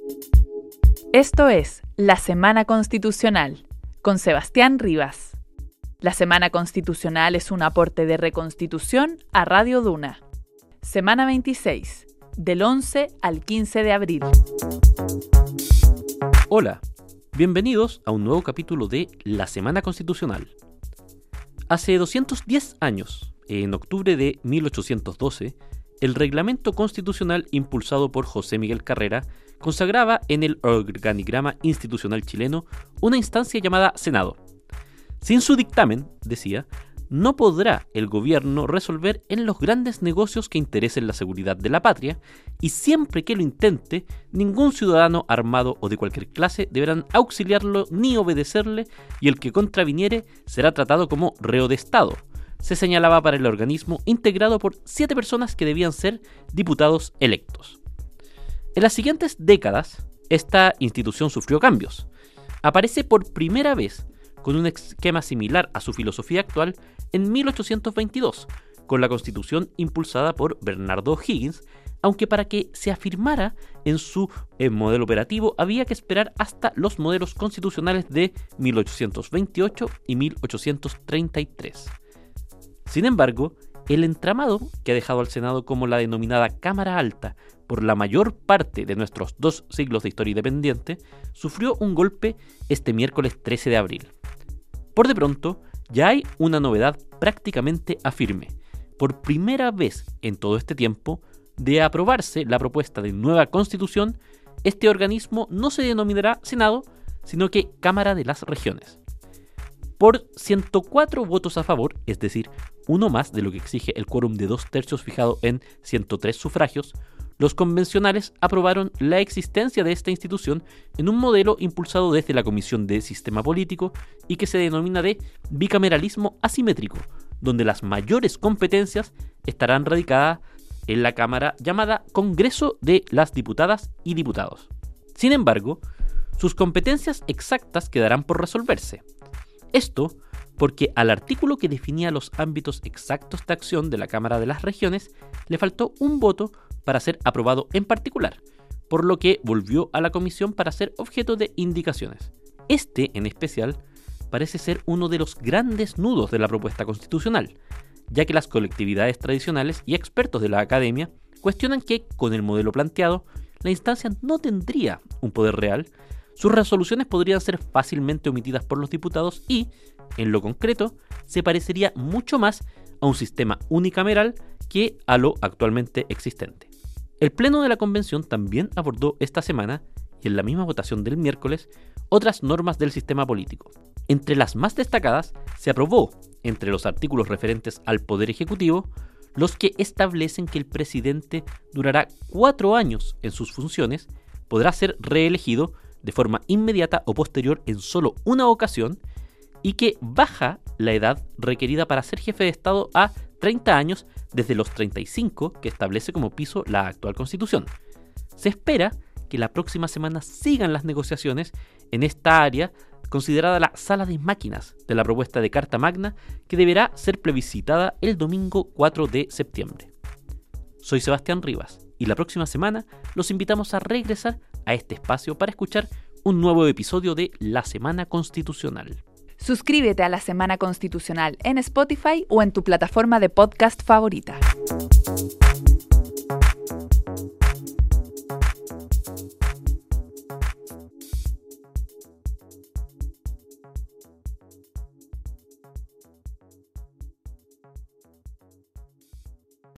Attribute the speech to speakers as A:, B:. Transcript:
A: Esto es La Semana Constitucional, con Sebastián Rivas. La Semana Constitucional es un aporte de Reconstitución a Radio Duna. Semana 26, del 11 al 15 de abril.
B: Hola, bienvenidos a un nuevo capítulo de La Semana Constitucional. Hace 210 años, en octubre de 1812, el reglamento constitucional impulsado por José Miguel Carrera consagraba en el organigrama institucional chileno una instancia llamada Senado. Sin su dictamen, decía, no podrá el gobierno resolver en los grandes negocios que interesen la seguridad de la patria, y siempre que lo intente, ningún ciudadano armado o de cualquier clase deberán auxiliarlo ni obedecerle, y el que contraviniere será tratado como reo de Estado. Se señalaba para el organismo integrado por 7 personas que debían ser diputados electos. En las siguientes décadas, esta institución sufrió cambios. Aparece por primera vez con un esquema similar a su filosofía actual en 1822, con la Constitución impulsada por Bernardo O'Higgins, aunque para que se afirmara en su modelo operativo había que esperar hasta los modelos constitucionales de 1828 y 1833. Sin embargo, el entramado que ha dejado al Senado como la denominada Cámara Alta por la mayor parte de nuestros 2 siglos de historia independiente, sufrió un golpe este miércoles 13 de abril. Por de pronto, ya hay una novedad prácticamente a firme. Por primera vez en todo este tiempo, de aprobarse la propuesta de nueva Constitución, este organismo no se denominará Senado, sino que Cámara de las Regiones. Por 104 votos a favor, es decir, uno más de lo que exige el quórum de 2/3 fijado en 103 sufragios, los convencionales aprobaron la existencia de esta institución en un modelo impulsado desde la Comisión de Sistema Político y que se denomina de bicameralismo asimétrico, donde las mayores competencias estarán radicadas en la Cámara llamada Congreso de las Diputadas y Diputados. Sin embargo, sus competencias exactas quedarán por resolverse. Esto porque al artículo que definía los ámbitos exactos de acción de la Cámara de las Regiones le faltó un voto para ser aprobado en particular, por lo que volvió a la Comisión para ser objeto de indicaciones. Este, en especial, parece ser uno de los grandes nudos de la propuesta constitucional, ya que las colectividades tradicionales y expertos de la academia cuestionan que, con el modelo planteado, la instancia no tendría un poder real. Sus resoluciones podrían ser fácilmente omitidas por los diputados y, en lo concreto, se parecería mucho más a un sistema unicameral que a lo actualmente existente. El Pleno de la Convención también abordó esta semana, y en la misma votación del miércoles, otras normas del sistema político. Entre las más destacadas, se aprobó, entre los artículos referentes al Poder Ejecutivo, los que establecen que el presidente durará 4 años en sus funciones, podrá ser reelegido de forma inmediata o posterior en solo una ocasión, y que baja la edad requerida para ser jefe de Estado a 30 años desde los 35 que establece como piso la actual Constitución. Se espera que la próxima semana sigan las negociaciones en esta área considerada la sala de máquinas de la propuesta de Carta Magna, que deberá ser plebiscitada el domingo 4 de septiembre. Soy Sebastián Rivas y la próxima semana los invitamos a regresar a este espacio para escuchar un nuevo episodio de La Semana Constitucional.
A: Suscríbete a La Semana Constitucional en Spotify o en tu plataforma de podcast favorita.